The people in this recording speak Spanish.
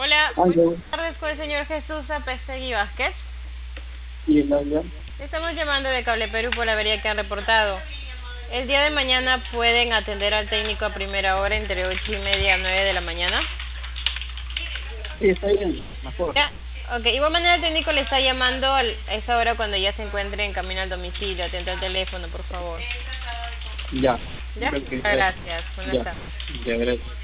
Hola, buenas Aló, tardes con el señor Jesús Apestegui Vázquez. y el habla. Estamos llamando de Cable Perú por la avería que han reportado. El día de mañana pueden atender al técnico a primera hora entre 8:30 a 9 de la mañana. Sí, está bien, mejor. Ya, ok. Igual manera el técnico le está llamando a esa hora cuando ya se encuentre en camino al domicilio. Atenta al teléfono, por favor. Ya, Ya, creo que gracias. Buenas ya, tardes. ya, gracias.